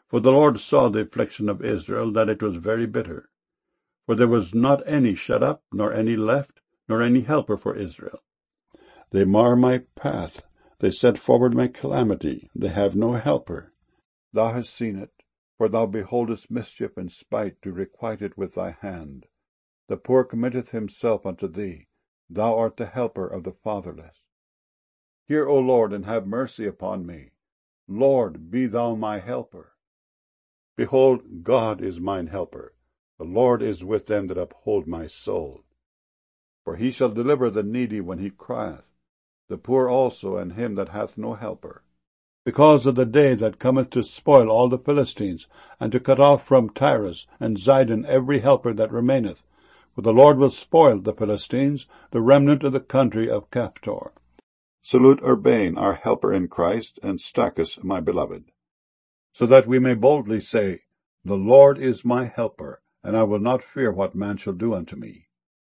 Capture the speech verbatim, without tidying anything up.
For the Lord saw the affliction of Israel, that it was very bitter. For there was not any shut up, nor any left, nor any helper for Israel. They mar my path, they set forward my calamity, they have no helper. Thou hast seen it, for thou beholdest mischief and spite to requite it with thy hand. The poor committeth himself unto thee, thou art the helper of the fatherless. Hear, O Lord, and have mercy upon me. Lord, be thou my helper. Behold, God is mine helper. The Lord is with them that uphold my soul. For he shall deliver the needy when he crieth, the poor also, and him that hath no helper. Because of the day that cometh to spoil all the Philistines, and to cut off from Tyrus and Zidon every helper that remaineth. For the Lord will spoil the Philistines, the remnant of the country of Caphtor. Salute Urbane, our helper in Christ, and Stachys, my beloved. So that we may boldly say, The Lord is my helper, and I will not fear what man shall do unto me.